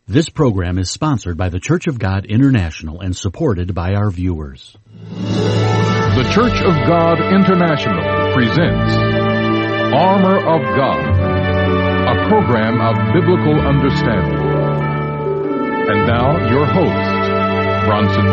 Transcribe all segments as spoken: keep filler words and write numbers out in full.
This program is sponsored by the Church of God International and supported by our viewers. The Church of God International presents Armor of God, a program of biblical understanding. And now, your host, Bronson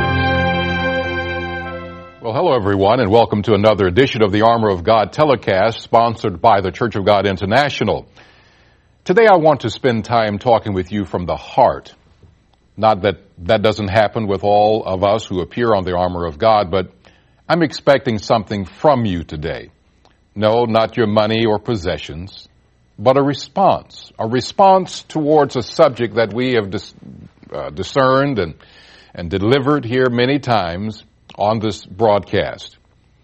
James. Well, hello everyone, and welcome to another edition of the Armor of God telecast sponsored by the Church of God International. Today I want to spend time talking with you from the heart. Not that that doesn't happen with all of us who appear on the Armor of God, but I'm expecting something from you today. No, not your money or possessions, but a response. A response towards a subject that we have dis- uh, discerned and, and delivered here many times on this broadcast.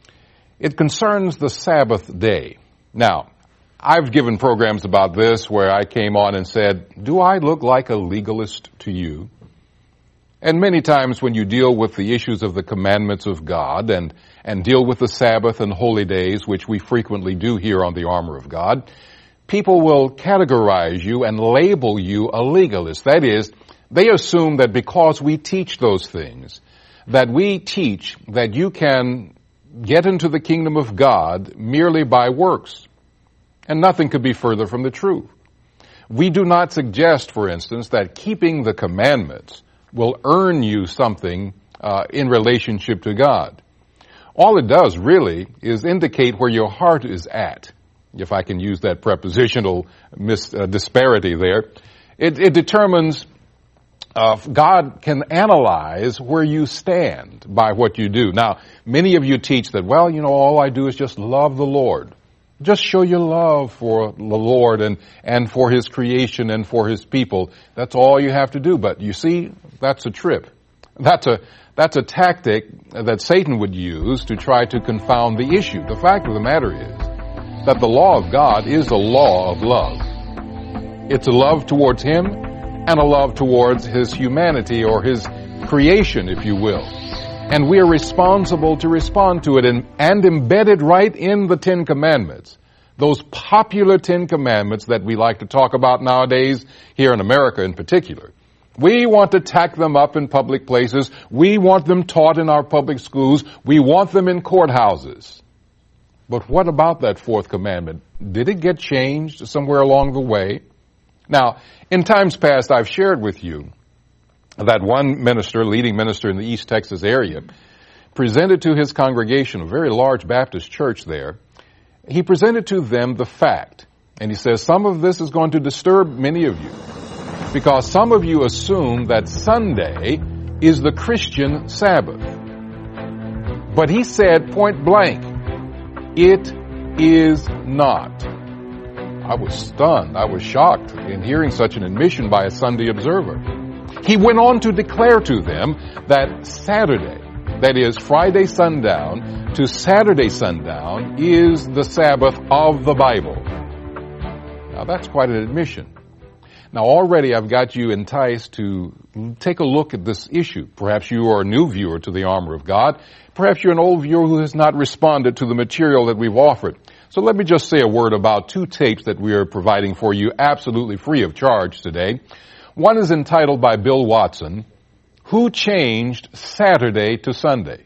It concerns the Sabbath day. Now, I've given programs about this where I came on and said, do I look like a legalist to you? And many times when you deal with the issues of the commandments of God and, and deal with the Sabbath and holy days, which we frequently do here on the Armor of God, people will categorize you and label you a legalist. That is, they assume that because we teach those things, that we teach that you can get into the kingdom of God merely by works. And nothing could be further from the truth. We do not suggest, for instance, that keeping the commandments will earn you something uh, in relationship to God. All it does really is indicate where your heart is at, if I can use that prepositional mis- uh, disparity there. It, it determines, uh, God can analyze where you stand by what you do. Now, many of you teach that, well, you know, all I do is just love the Lord. Just show your love for the Lord and, and for His creation and for His people. That's all you have to do. But you see, that's a trip. That's a, that's a tactic that Satan would use to try to confound the issue. The fact of the matter is that the law of God is a law of love. It's a love towards Him and a love towards His humanity or His creation, if you will. And we are responsible to respond to it, and, and embedded right in the Ten Commandments, those popular Ten Commandments that we like to talk about nowadays, here in America in particular. We want to tack them up in public places. We want them taught in our public schools. We want them in courthouses. But what about that fourth commandment? Did it get changed somewhere along the way? Now, in times past, I've shared with you that one minister, leading minister in the East Texas area, presented to his congregation, a very large Baptist church there, he presented to them the fact, and he says, some of this is going to disturb many of you, because some of you assume that Sunday is the Christian Sabbath. But he said point blank, it is not. I was stunned. I was shocked in hearing such an admission by a Sunday observer. He went on to declare to them that Saturday, that is Friday sundown to Saturday sundown, is the Sabbath of the Bible. Now that's quite an admission. Now already I've got you enticed to take a look at this issue. Perhaps you are a new viewer to the Armor of God. Perhaps you're an old viewer who has not responded to the material that we've offered. So let me just say a word about two tapes that we are providing for you absolutely free of charge today. One is entitled by Bill Watson, Who Changed Saturday to Sunday?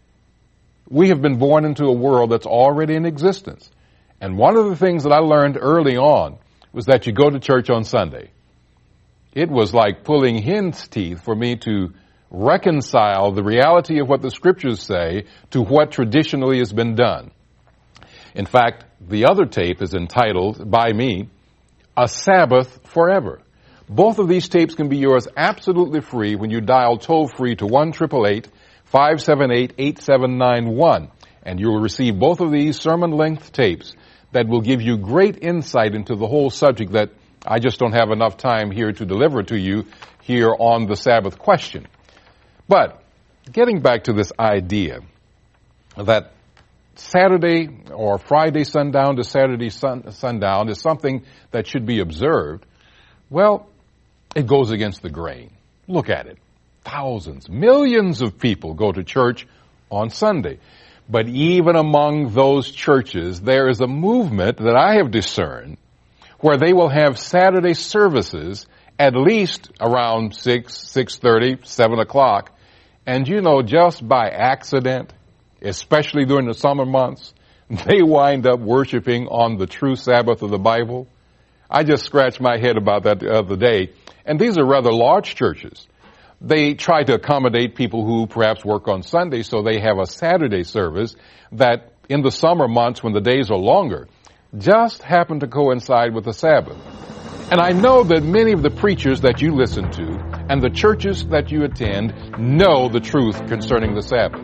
We have been born into a world that's already in existence. And one of the things that I learned early on was that you go to church on Sunday. It was like pulling hen's teeth for me to reconcile the reality of what the Scriptures say to what traditionally has been done. In fact, the other tape is entitled, by me, A Sabbath Forever. Both of these tapes can be yours absolutely free when you dial toll-free to one eight eight eight, five seven eight, eight seven nine one. And you will receive both of these sermon-length tapes that will give you great insight into the whole subject that I just don't have enough time here to deliver to you here on the Sabbath question. But getting back to this idea that Saturday or Friday sundown to Saturday sun, sundown is something that should be observed, well, it goes against the grain. Look at it. Thousands, millions of people go to church on Sunday. But even among those churches, there is a movement that I have discerned where they will have Saturday services at least around six, six thirty, seven o'clock. And you know, just by accident, especially during the summer months, they wind up worshiping on the true Sabbath of the Bible. I just scratched my head about that the other day. And these are rather large churches. They try to accommodate people who perhaps work on Sunday, so they have a Saturday service that in the summer months when the days are longer just happen to coincide with the Sabbath. And I know that many of the preachers that you listen to and the churches that you attend know the truth concerning the Sabbath.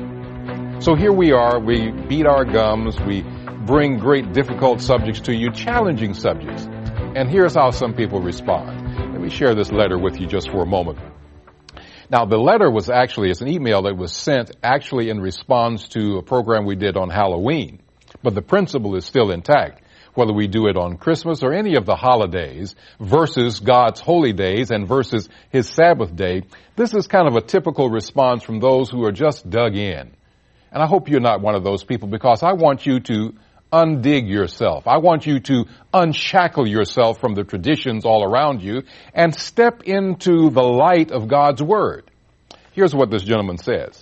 So here we are, we beat our gums, we bring great difficult subjects to you, challenging subjects. And here's how some people respond. Let me share this letter with you just for a moment. Now, the letter was actually, it's an email that was sent actually in response to a program we did on Halloween. But the principle is still intact, whether we do it on Christmas or any of the holidays versus God's holy days and versus His Sabbath day. This is kind of a typical response from those who are just dug in. And I hope you're not one of those people, because I want you to undig yourself. I want you to unshackle yourself from the traditions all around you and step into the light of God's Word. Here's what this gentleman says.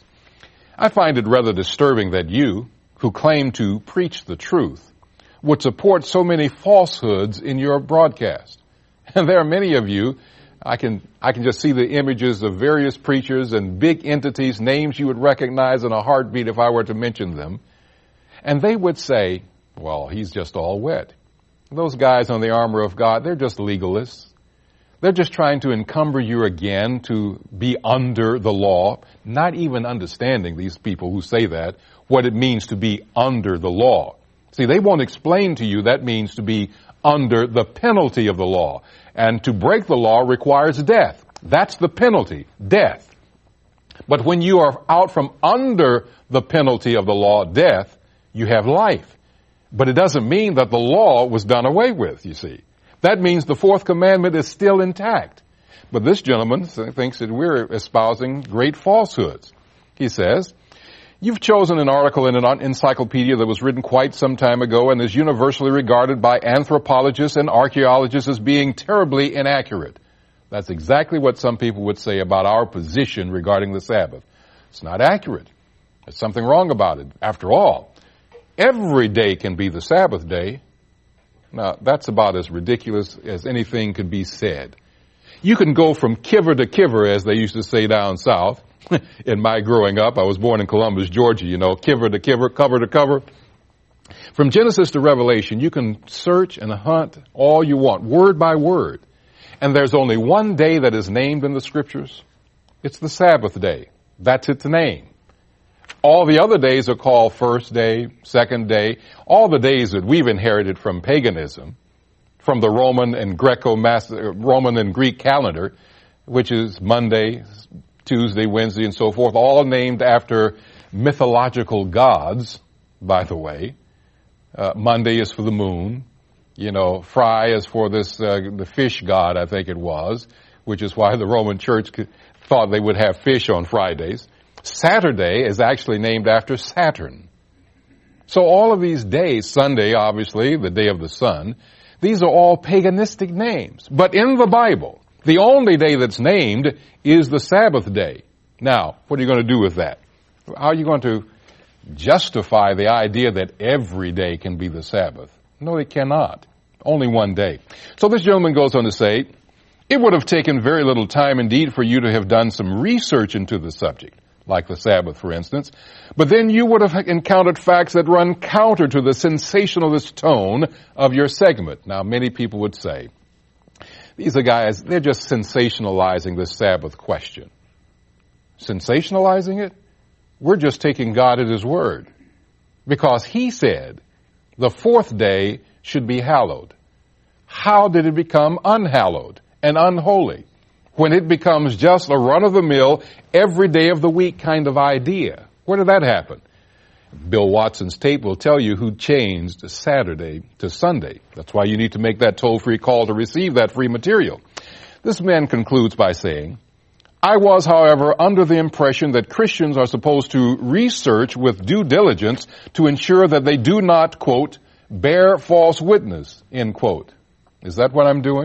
I find it rather disturbing that you, who claim to preach the truth, would support so many falsehoods in your broadcast. And there are many of you, I can, I can just see the images of various preachers and big entities, names you would recognize in a heartbeat if I were to mention them. And they would say, well, he's just all wet. Those guys on the Armor of God, they're just legalists. They're just trying to encumber you again to be under the law, not even understanding, these people who say that, what it means to be under the law. See, they won't explain to you that means to be under the penalty of the law. And to break the law requires death. That's the penalty, death. But when you are out from under the penalty of the law, death, you have life. But it doesn't mean that the law was done away with, you see. That means the fourth commandment is still intact. But this gentleman thinks that we're espousing great falsehoods. He says, you've chosen an article in an encyclopedia that was written quite some time ago and is universally regarded by anthropologists and archaeologists as being terribly inaccurate. That's exactly what some people would say about our position regarding the Sabbath. It's not accurate. There's something wrong about it. After all, every day can be the Sabbath day. Now, that's about as ridiculous as anything could be said. You can go from kiver to kiver, as they used to say down south. In my growing up, I was born in Columbus, Georgia, you know, kiver to kiver, cover to cover. From Genesis to Revelation, you can search and hunt all you want, word by word. And there's only one day that is named in the Scriptures. It's the Sabbath day. That's its name. All the other days are called first day, second day, all the days that we've inherited from paganism, from the Roman and Greco-Roman and Greek calendar, which is Monday, Tuesday, Wednesday, and so forth, all named after mythological gods, by the way. Uh, Monday is for the moon. You know, Fry is for this, uh, the fish god, I think it was, which is why the Roman Church thought they would have fish on Fridays. Saturday is actually named after Saturn. So all of these days, Sunday, obviously, the day of the sun, these are all paganistic names. But in the Bible, the only day that's named is the Sabbath day. Now, what are you going to do with that? How are you going to justify the idea that every day can be the Sabbath? No, they cannot. Only one day. So this gentleman goes on to say, it would have taken very little time indeed for you to have done some research into the subject, like the Sabbath, for instance. But then you would have encountered facts that run counter to the sensationalist tone of your segment. Now, many people would say, these are guys, they're just sensationalizing this Sabbath question. Sensationalizing it? We're just taking God at His word. Because He said the fourth day should be hallowed. How did it become unhallowed and unholy when it becomes just a run-of-the-mill, every day of the week kind of idea? Where did that happen? Bill Watson's tape will tell you who changed Saturday to Sunday. That's why you need to make that toll-free call to receive that free material. This man concludes by saying, I was, however, under the impression that Christians are supposed to research with due diligence to ensure that they do not, quote, bear false witness, end quote. Is that what I'm doing?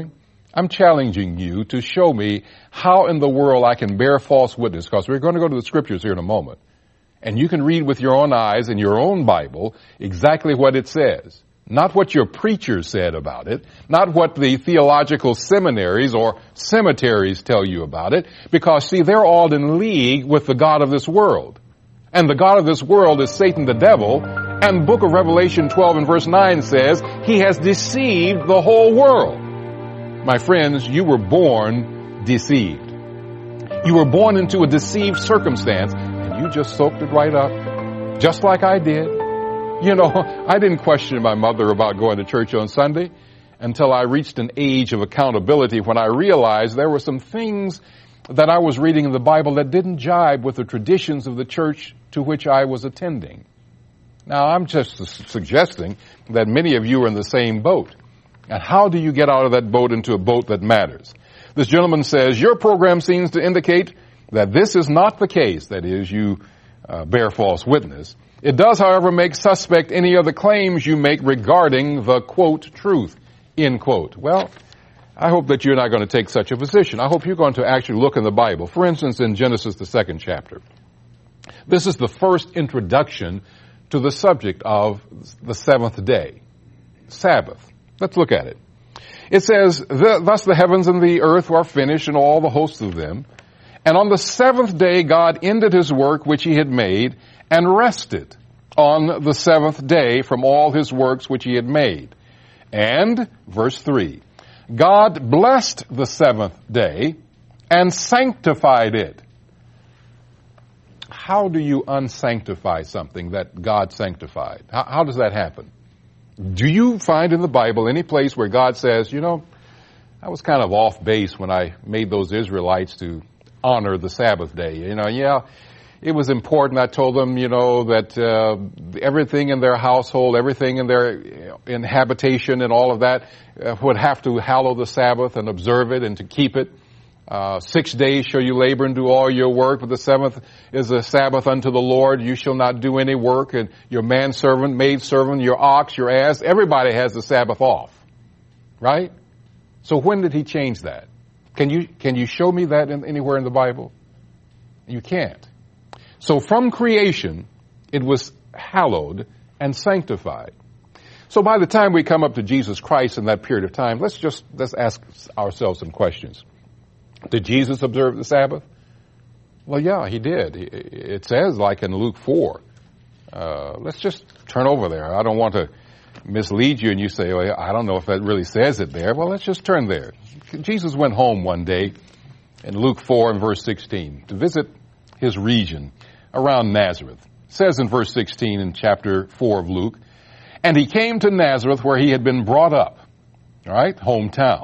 I'm challenging you to show me how in the world I can bear false witness, because we're going to go to the scriptures here in a moment. And you can read with your own eyes in your own Bible exactly what it says. Not what your preacher said about it, not what the theological seminaries or cemeteries tell you about it, because see, they're all in league with the God of this world. And the God of this world is Satan the devil, and the book of Revelation twelve and verse nine says, he has deceived the whole world. My friends, you were born deceived. You were born into a deceived circumstance, and you just soaked it right up, just like I did. You know, I didn't question my mother about going to church on Sunday until I reached an age of accountability when I realized there were some things that I was reading in the Bible that didn't jibe with the traditions of the church to which I was attending. Now, I'm just su- suggesting that many of you are in the same boat. And how do you get out of that boat into a boat that matters? This gentleman says, your program seems to indicate that this is not the case. That is, you uh, bear false witness. It does, however, make suspect any of the claims you make regarding the, quote, truth, end quote. Well, I hope that you're not going to take such a position. I hope you're going to actually look in the Bible. For instance, in Genesis, the second chapter. This is the first introduction to the subject of the seventh day, Sabbath. Let's look at it. It says, thus the heavens and the earth were finished and all the hosts of them. And on the seventh day God ended his work which he had made and rested on the seventh day from all his works which he had made. And, verse three, God blessed the seventh day and sanctified it. How do you unsanctify something that God sanctified? How, how does that happen? Do you find in the Bible any place where God says, you know, I was kind of off base when I made those Israelites to honor the Sabbath day. You know, yeah, it was important. I told them, you know, that uh, everything in their household, everything in their you know, in habitation and all of that uh, would have to hallow the Sabbath and observe it and to keep it. Uh, six days shall you labor and do all your work, but the seventh is a Sabbath unto the Lord. You shall not do any work, and your manservant, maidservant, your ox, your ass, everybody has the Sabbath off. Right? So when did he change that? Can you, can you show me that in, anywhere in the Bible? You can't. So from creation, it was hallowed and sanctified. So by the time we come up to Jesus Christ in that period of time, let's just, let's ask ourselves some questions. Did Jesus observe the Sabbath? Well, yeah, he did. It says, like in Luke four. Uh, let's just turn over there. I don't want to mislead you and you say, well, I don't know if that really says it there. Well, let's just turn there. Jesus went home one day in Luke four and verse sixteen to visit his region around Nazareth. It says in verse sixteen in chapter four of Luke, and he came to Nazareth where he had been brought up. All right, hometown.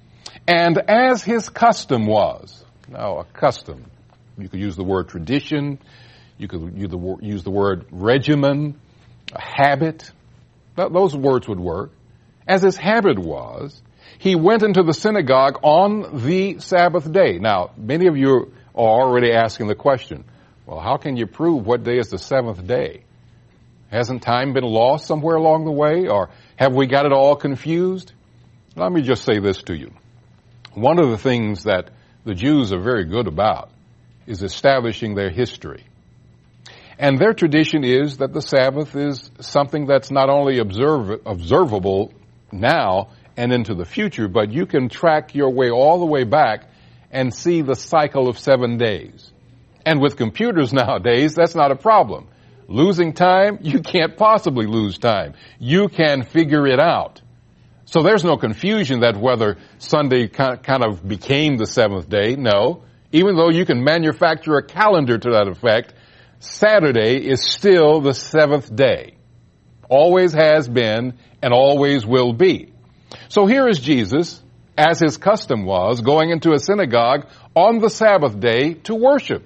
And as his custom was, now a custom, you could use the word tradition, you could use the word regimen, a habit, those words would work. As his habit was, he went into the synagogue on the Sabbath day. Now, many of you are already asking the question, well, how can you prove what day is the seventh day? Hasn't time been lost somewhere along the way, or have we got it all confused? Let me just say this to you. One of the things that the Jews are very good about is establishing their history. And their tradition is that the Sabbath is something that's not only observ- observable now and into the future, but you can track your way all the way back and see the cycle of seven days. And with computers nowadays, that's not a problem. Losing time, you can't possibly lose time. You can figure it out. So there's no confusion that whether Sunday kind of became the seventh day. No. Even though you can manufacture a calendar to that effect, Saturday is still the seventh day. Always has been and always will be. So here is Jesus, as his custom was, going into a synagogue on the Sabbath day to worship.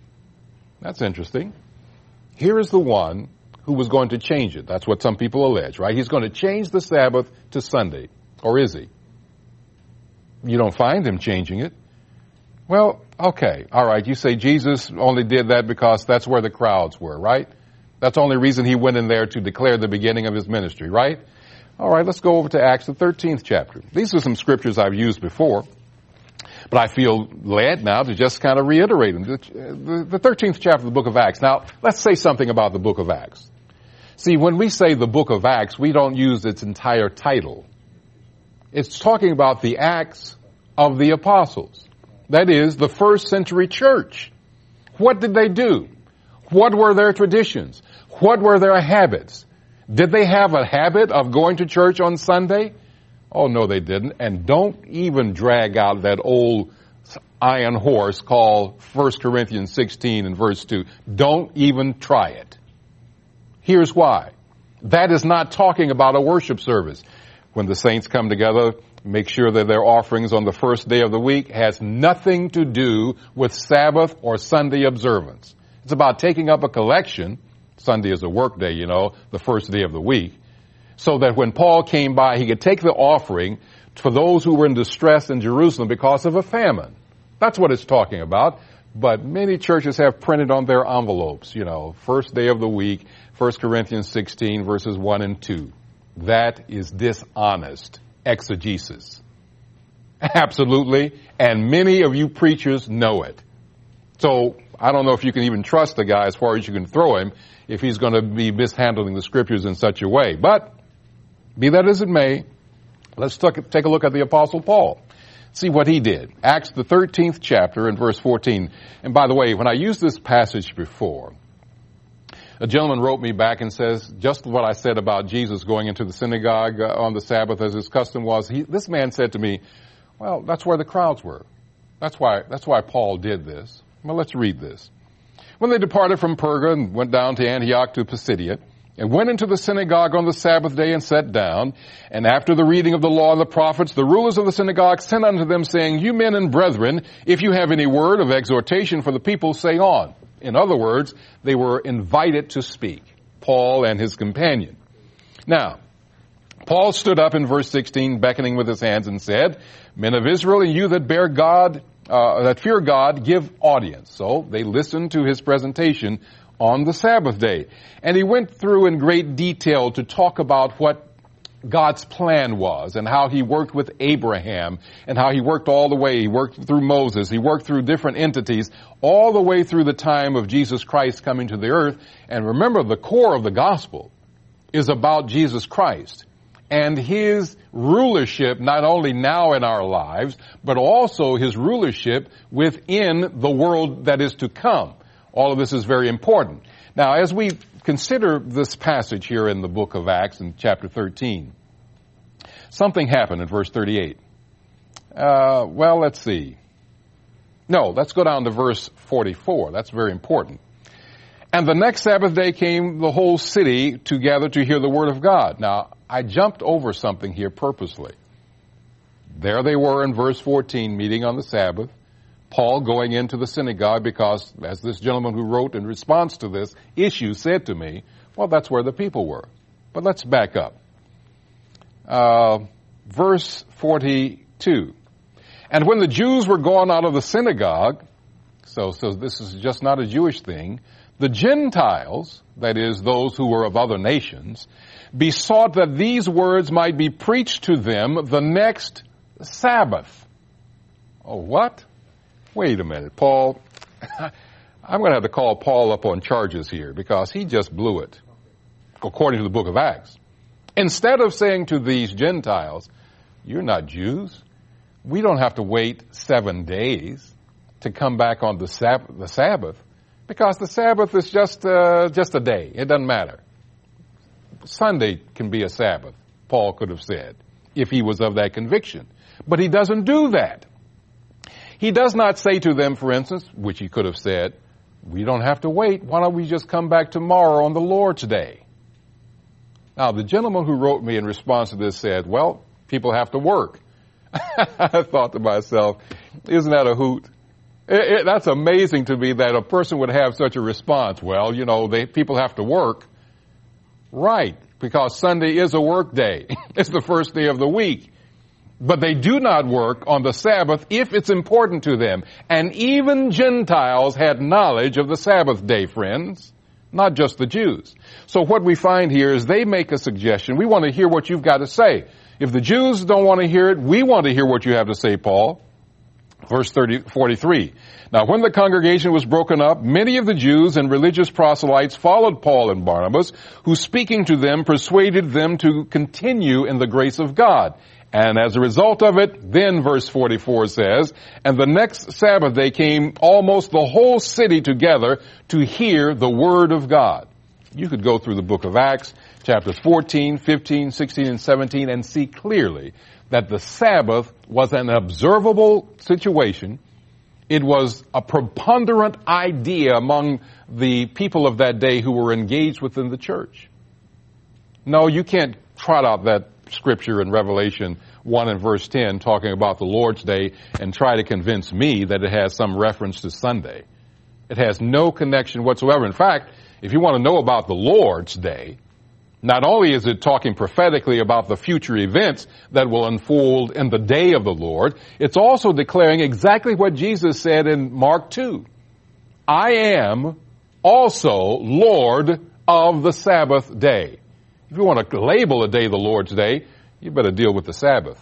That's interesting. Here is the one who was going to change it. That's what some people allege, right? He's going to change the Sabbath to Sunday. Or is he? You don't find him changing it. Well, okay, all right. You say Jesus only did that because that's where the crowds were, right? That's the only reason he went in there to declare the beginning of his ministry, right? All right, let's go over to Acts, the thirteenth chapter. These are some scriptures I've used before, but I feel led now to just kind of reiterate them. The, the thirteenth chapter of the book of Acts. Now, let's say something about the book of Acts. See, when we say the book of Acts, we don't use its entire title. It's talking about the Acts of the Apostles. That is, the first century church. What did they do? What were their traditions? What were their habits? Did they have a habit of going to church on Sunday? Oh, no, they didn't. And don't even drag out that old iron horse called First Corinthians sixteen and verse two. Don't even try it. Here's why. That is not talking about a worship service. When the saints come together, make sure that their offerings on the first day of the week has nothing to do with Sabbath or Sunday observance. It's about taking up a collection. Sunday is a work day, you know, the first day of the week. So that when Paul came by, he could take the offering for those who were in distress in Jerusalem because of a famine. That's what it's talking about. But many churches have printed on their envelopes, you know, first day of the week, First Corinthians sixteen, verses one and two. That is dishonest exegesis. Absolutely. And many of you preachers know it. So I don't know if you can even trust the guy as far as you can throw him if he's going to be mishandling the scriptures in such a way. But be that as it may, let's take a look at the Apostle Paul. See what he did. Acts, the thirteenth chapter and verse fourteen. And by the way, when I used this passage before, a gentleman wrote me back and says, just what I said about Jesus going into the synagogue on the Sabbath as his custom was. He, this man said to me, well, that's where the crowds were. That's why, that's why Paul did this. Well, let's read this. When they departed from Perga and went down to Antioch to Pisidia, and went into the synagogue on the Sabbath day and sat down, and after the reading of the law and the prophets, the rulers of the synagogue sent unto them, saying, you men and brethren, if you have any word of exhortation for the people, say on. In other words, they were invited to speak, Paul and his companion. Now, Paul stood up in verse sixteen, beckoning with his hands, and said, men of Israel, and you that bear God, uh, that fear God, give audience. So they listened to his presentation on the Sabbath day. And he went through in great detail to talk about what God's plan was and how he worked with Abraham and how he worked all the way. He worked through Moses. He worked through different entities all the way through the time of Jesus Christ coming to the earth. And remember, the core of the gospel is about Jesus Christ and his rulership, not only now in our lives, but also his rulership within the world that is to come. All of this is very important. Now, as we consider this passage here in the book of Acts in chapter thirteen, something happened in verse thirty-eight. Uh, well, let's see. No, let's go down to verse forty-four. That's very important. And the next Sabbath day came the whole city together to hear the word of God. Now, I jumped over something here purposely. There they were in verse fourteen, meeting on the Sabbath. Paul going into the synagogue because, as this gentleman who wrote in response to this issue said to me, well, that's where the people were. But let's back up. Uh, verse forty-two. And when the Jews were gone out of the synagogue, so, so this is just not a Jewish thing, the Gentiles, that is, those who were of other nations, besought that these words might be preached to them the next Sabbath. Oh, what? Wait a minute, Paul. I'm going to have to call Paul up on charges here because he just blew it, according to the book of Acts. Instead of saying to these Gentiles, you're not Jews. We don't have to wait seven days to come back on the Sabbath, the Sabbath because the Sabbath is just, uh, just a day. It doesn't matter. Sunday can be a Sabbath, Paul could have said, if he was of that conviction. But he doesn't do that. He does not say to them, for instance, which he could have said, we don't have to wait. Why don't we just come back tomorrow on the Lord's Day? Now, the gentleman who wrote me in response to this said, well, people have to work. I thought to myself, isn't that a hoot? It, it, that's amazing to me that a person would have such a response. Well, you know, they, people have to work. Right, because Sunday is a work day. It's the first day of the week. But they do not work on the Sabbath if it's important to them. And even Gentiles had knowledge of the Sabbath day, friends. not just the Jews. So what we find here is they make a suggestion. We want to hear what you've got to say. If the Jews don't want to hear it, we want to hear what you have to say, Paul. Verse thirty, forty-three. Now, when the congregation was broken up, many of the Jews and religious proselytes followed Paul and Barnabas, who speaking to them persuaded them to continue in the grace of God. And as a result of it, then verse forty-four says, and the next Sabbath day came almost the whole city together to hear the word of God. You could go through the book of Acts, chapters fourteen, fifteen, sixteen, and seventeen, and see clearly that the Sabbath was an observable situation. It was a preponderant idea among the people of that day who were engaged within the church. No, you can't trot out that scripture in Revelation one and verse ten talking about the Lord's Day and try to convince me that it has some reference to Sunday. It has no connection whatsoever. In fact, if you want to know about the Lord's Day, not only is it talking prophetically about the future events that will unfold in the day of the Lord, it's also declaring exactly what Jesus said in Mark two. I am also Lord of the Sabbath day. If you want to label a day the Lord's Day, you better deal with the Sabbath.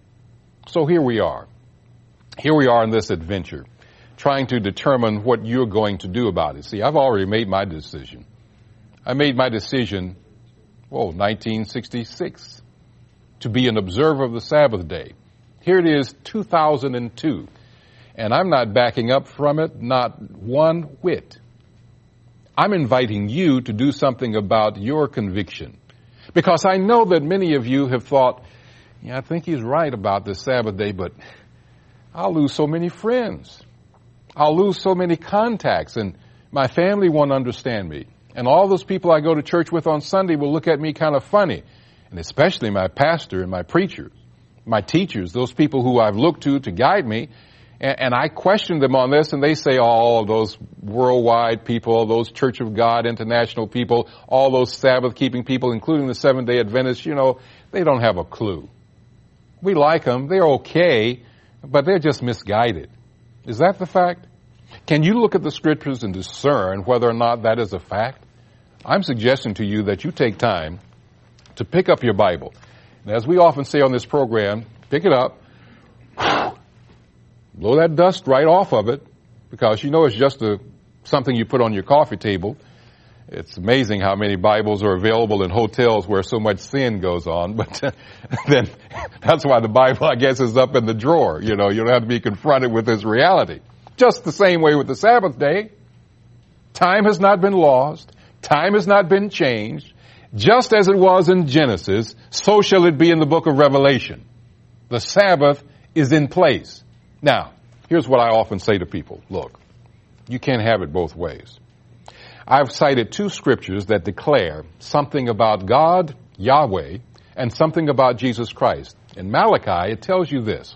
So here we are. Here we are in this adventure, trying to determine what you're going to do about it. See, I've already made my decision. I made my decision, whoa, nineteen sixty-six, to be an observer of the Sabbath day. Here it is, two thousand two, and I'm not backing up from it, not one whit. I'm inviting you to do something about your conviction. Because I know that many of you have thought, yeah, I think he's right about this Sabbath day, but I'll lose so many friends. I'll lose so many contacts, and my family won't understand me. And all those people I go to church with on Sunday will look at me kind of funny. And especially my pastor and my preachers, my teachers, those people who I've looked to to guide me. And, and I question them on this, and they say, oh, those worldwide people, those Church of God International people, all those Sabbath-keeping people, including the Seventh-day Adventists, you know, they don't have a clue. We like them. They're okay, but they're just misguided. Is that the fact? Can you look at the Scriptures and discern whether or not that is a fact? I'm suggesting to you that you take time to pick up your Bible. And as we often say on this program, pick it up, blow that dust right off of it, because you know it's just a, something you put on your coffee table. It's amazing how many Bibles are available in hotels where so much sin goes on, but then that's why the Bible, I guess, is up in the drawer. You know, you don't have to be confronted with this reality. Just the same way with the Sabbath day. Time has not been lost. Time has not been changed. Just as it was in Genesis, so shall it be in the book of Revelation. The Sabbath is in place. Now, here's what I often say to people. Look, you can't have it both ways. I've cited two scriptures that declare something about God, Yahweh, and something about Jesus Christ. In Malachi, it tells you this.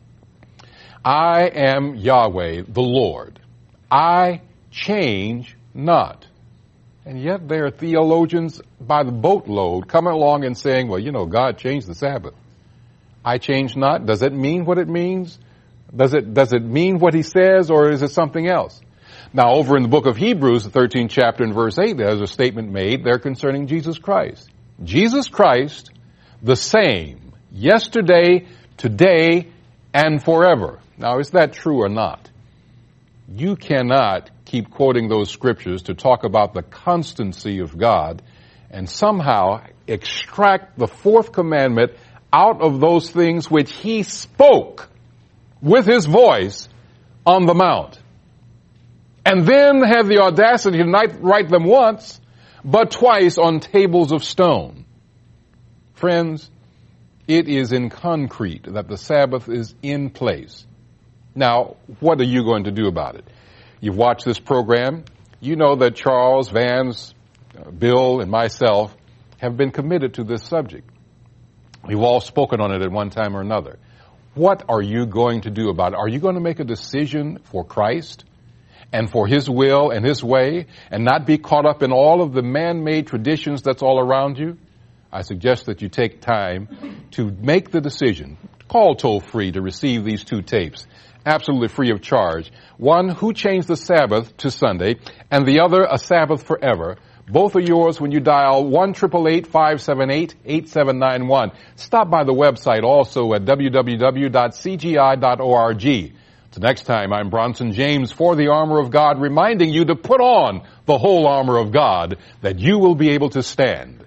I am Yahweh, the Lord. I change not. And yet there are theologians by the boatload coming along and saying, well, you know, God changed the Sabbath. I change not. Does it mean what it means? Does it, does it mean what he says, or is it something else? Now, over in the book of Hebrews, the thirteenth chapter and verse eight, there's a statement made there concerning Jesus Christ. Jesus Christ, the same, yesterday, today, and forever. Now, is that true or not? You cannot keep quoting those scriptures to talk about the constancy of God and somehow extract the fourth commandment out of those things which he spoke with his voice on the mount. And then have the audacity to not write them once, but twice on tables of stone. Friends, it is in concrete that the Sabbath is in place. Now, what are you going to do about it? You've watched this program. You know that Charles, Vance, uh, Bill, and myself have been committed to this subject. We've all spoken on it at one time or another. What are you going to do about it? Are you going to make a decision for Christ and for his will and his way and not be caught up in all of the man-made traditions that's all around you? I suggest that you take time to make the decision. Call toll-free to receive these two tapes, absolutely free of charge. One, Who Changed the Sabbath to Sunday, and the other, A Sabbath Forever. Both are yours when you dial one eight eight eight, five seven eight, eight seven nine one. Stop by the website also at w w w dot c g i dot org. Till next time, I'm Bronson James for the Armor of God, reminding you to put on the whole armor of God, that you will be able to stand.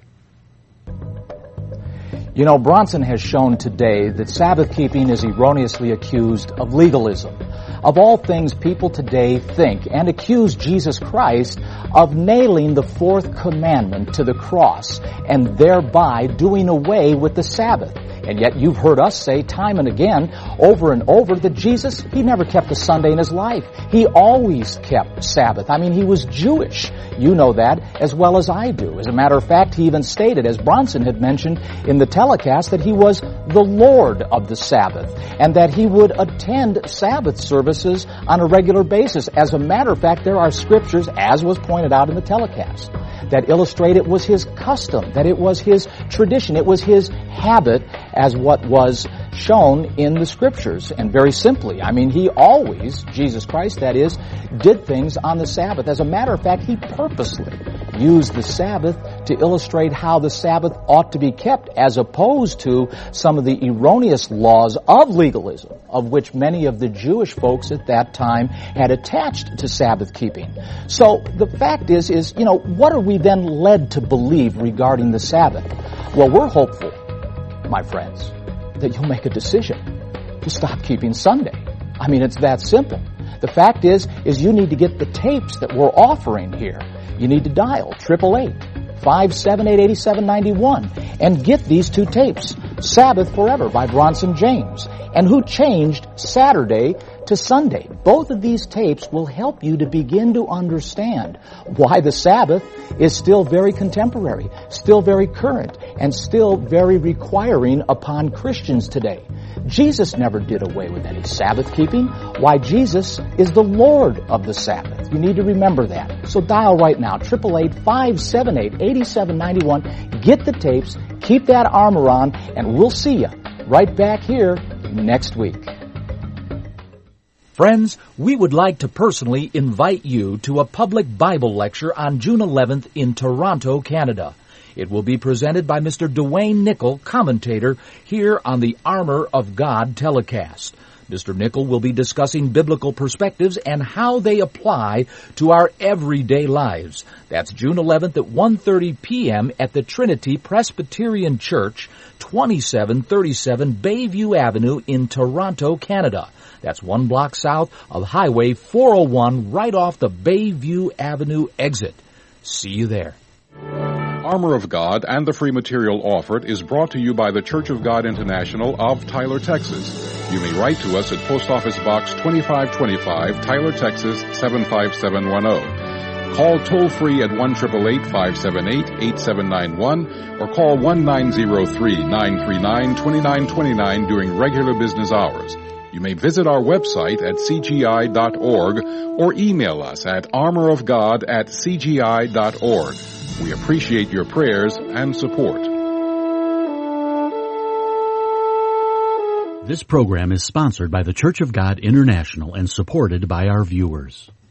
You know, Bronson has shown today that Sabbath keeping is erroneously accused of legalism. Of all things, people today think and accuse Jesus Christ of nailing the fourth commandment to the cross and thereby doing away with the Sabbath. And yet you've heard us say time and again, over and over, that Jesus, he never kept a Sunday in his life. He always kept Sabbath. I mean, he was Jewish. You know that as well as I do. As a matter of fact, he even stated, as Bronson had mentioned in the telecast, that he was the Lord of the Sabbath and that he would attend Sabbath services on a regular basis. As a matter of fact, there are scriptures, as was pointed out in the telecast, that illustrate it was his custom, that it was his tradition, it was his habit, as what was shown in the scriptures. And very simply, I mean, he always, Jesus Christ that is, did things on the Sabbath. As a matter of fact, he purposely used the Sabbath to illustrate how the Sabbath ought to be kept, as opposed to some of the erroneous laws of legalism, of which many of the Jewish folks at that time had attached to Sabbath keeping. So the fact is, is, you know, what are we then led to believe regarding the Sabbath? Well, we're hopeful, my friends, that you'll make a decision to stop keeping Sunday. I mean, it's that simple. The fact is, is you need to get the tapes that we're offering here. You need to dial eight eight eight, five seven eight, eight seven nine one and get these two tapes, Sabbath Forever by Bronson James, and Who Changed Saturday to Sunday. Both of these tapes will help you to begin to understand why the Sabbath is still very contemporary, still very current, and still very requiring upon Christians today. Jesus never did away with any Sabbath keeping. Why, Jesus is the Lord of the Sabbath. You need to remember that. So dial right now, eight eight eight, five seven eight, eight seven nine one. Get the tapes, keep that armor on, and we'll see you right back here next week. Friends, we would like to personally invite you to a public Bible lecture on June eleventh in Toronto, Canada. It will be presented by Mister Dwayne Nickel, commentator, here on the Armor of God telecast. Mister Nickel will be discussing biblical perspectives and how they apply to our everyday lives. That's June eleventh at one thirty p.m. at the Trinity Presbyterian Church, twenty-seven thirty-seven Bayview Avenue in Toronto, Canada. That's one block south of Highway four oh one, right off the Bayview Avenue exit. See you there. Armor of God and the free material offered is brought to you by the Church of God International of Tyler, Texas. You may write to us at Post Office Box twenty-five twenty-five, Tyler, Texas seven five seven one zero. Call toll-free at one eight eight eight, five seven eight, eight seven nine one or call one nine zero three, nine three nine, two nine two nine during regular business hours. You may visit our website at c g i dot org or email us at armorofgod at c g i dot org. We appreciate your prayers and support. This program is sponsored by the Church of God International and supported by our viewers.